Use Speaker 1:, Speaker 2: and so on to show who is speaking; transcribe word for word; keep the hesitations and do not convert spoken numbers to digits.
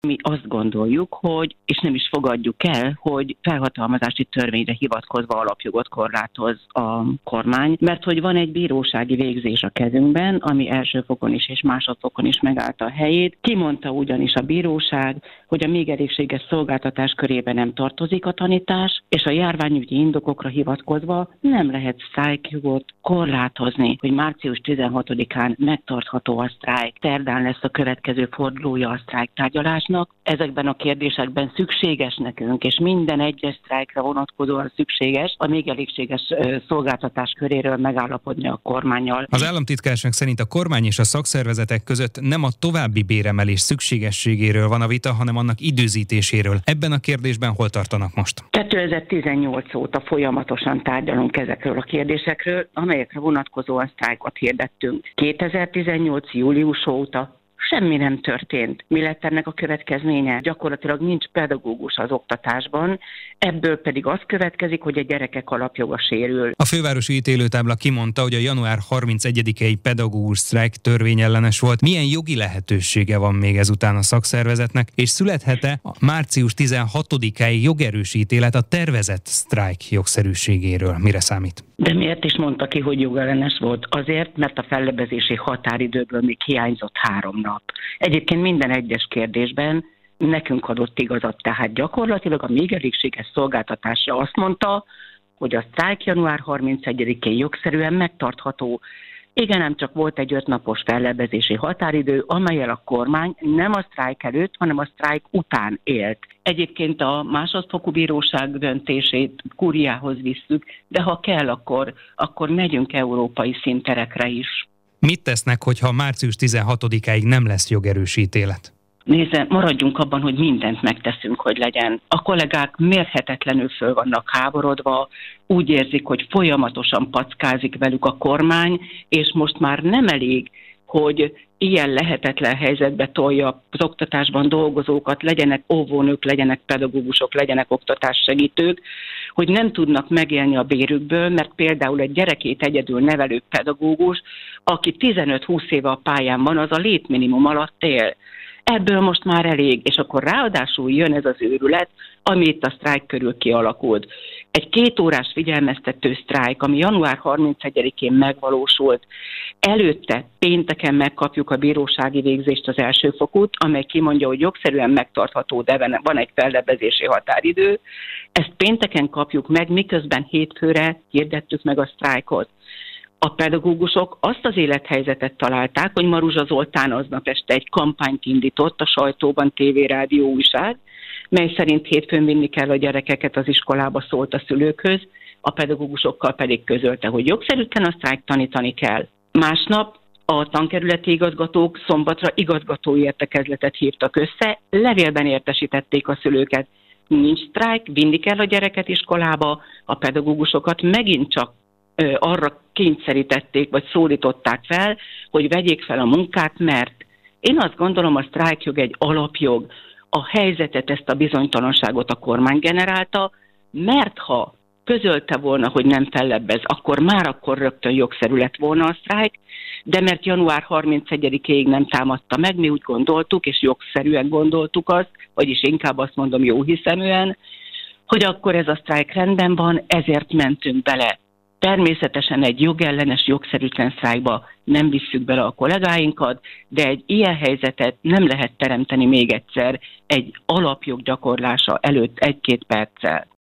Speaker 1: Mi azt gondoljuk, hogy, és nem is fogadjuk el, hogy felhatalmazási törvényre hivatkozva alapjogot korlátoz a kormány, mert hogy van egy bírósági végzés a kezünkben, ami első fokon is és másodfokon is megállta a helyét. Kimondta ugyanis a bíróság, hogy a még elégséges szolgáltatás körében nem tartozik a tanítás, és a járványügyi indokokra hivatkozva nem lehet sztrájkjogot korlátozni, hogy március tizenhatodikán megtartható a sztrájk. Szerdán lesz a következő fordulója a sztrájktárgyalásnak. Ezekben a kérdésekben szükséges nekünk, és minden egyes sztrájkra vonatkozóan szükséges a még elégséges szolgáltatás köréről megállapodni a kormánnyal.
Speaker 2: Az államtitkárság szerint a kormány és a szakszervezetek között nem a további béremelés szükségességéről van a vita, hanem annak időzítéséről. Ebben a kérdésben hol tartanak most?
Speaker 1: kétezer-tizennyolc óta folyamatosan tárgyalunk ezekről a kérdésekről, amelyekre vonatkozóan sztrájkot hirdettünk. kétezer-tizennyolc július óta semmi nem történt. Mi lett ennek a következménye? Gyakorlatilag nincs pedagógus az oktatásban, ebből pedig az következik, hogy a gyerekek alapjoga sérül.
Speaker 2: A fővárosi ítélőtábla kimondta, hogy a január harmincegyedikei pedagógus sztrájk törvényellenes volt. Milyen jogi lehetősége van még ezután a szakszervezetnek, és születhet-e a március tizenhatodikai jogerős ítélet a tervezett sztrájk jogszerűségéről? Mire számít?
Speaker 1: De miért is mondta ki, hogy jogellenes volt? Azért, mert a fellebbezési határidőből még hiányzott három nap. Egyébként minden egyes kérdésben nekünk adott igazat, tehát gyakorlatilag a még elégséges szolgáltatásra azt mondta, hogy a sztrájk január harmincegyedikén jogszerűen megtartható. Igen, nem csak volt egy ötnapos fellebbezési határidő, amellyel a kormány nem a sztrájk előtt, hanem a sztrájk után élt. Egyébként a másodfokú bíróság döntését Kúriához visszük, de ha kell, akkor, akkor megyünk európai színterekre is.
Speaker 2: Mit tesznek, hogyha március tizenhatodikáig nem lesz jogerős ítélet?
Speaker 1: Nézze, maradjunk abban, hogy mindent megteszünk, hogy legyen. A kollégák mérhetetlenül föl vannak háborodva, úgy érzik, hogy folyamatosan packázik velük a kormány, és most már nem elég, hogy ilyen lehetetlen helyzetbe tolja az oktatásban dolgozókat, legyenek óvónők, legyenek pedagógusok, legyenek oktatássegítők, hogy nem tudnak megélni a bérükből, mert például egy gyerekét egyedül nevelő pedagógus, aki tizenöt-húsz éve a pályán van, az a létminimum alatt él. Ebből most már elég, és akkor ráadásul jön ez az őrület, ami itt a sztrájk körül kialakult. Egy két órás figyelmeztető sztrájk, ami január harmincegyedikén megvalósult, előtte pénteken megkapjuk a bírósági végzést, az elsőfokút, amely kimondja, hogy jogszerűen megtartható, de van egy fellebbezési határidő. Ezt pénteken kapjuk meg, miközben hétfőre hirdettük meg a sztrájkot. A pedagógusok azt az élethelyzetet találták, hogy Maruzsa Zoltán aznap este egy kampányt indított a sajtóban, tévé, rádió, újság, mely szerint hétfőn vinni kell a gyerekeket az iskolába, szólt a szülőkhöz, a pedagógusokkal pedig közölte, hogy jogszerűen a sztrájk tanítani kell. Másnap a tankerületi igazgatók szombatra igazgatói értekezletet hívtak össze, levélben értesítették a szülőket. Nincs sztrájk, vinni kell a gyereket iskolába, a pedagógusokat megint csak arra kényszerítették, vagy szólították fel, hogy vegyék fel a munkát, mert én azt gondolom, a sztrájkjog egy alapjog. A helyzetet, ezt a bizonytalanságot a kormány generálta, mert ha közölte volna, hogy nem fellebbez, akkor már akkor rögtön jogszerű lett volna a sztrájk, de mert január harmincegyedikéig nem támadta meg, mi úgy gondoltuk, és jogszerűen gondoltuk azt, vagyis inkább azt mondom jóhiszeműen, hogy akkor ez a sztrájk rendben van, ezért mentünk bele. Természetesen egy jogellenes, jogszerűtlen sztrájkba nem visszük bele a kollégáinkat, de egy ilyen helyzetet nem lehet teremteni még egyszer egy alapjog gyakorlása előtt egy-két perccel.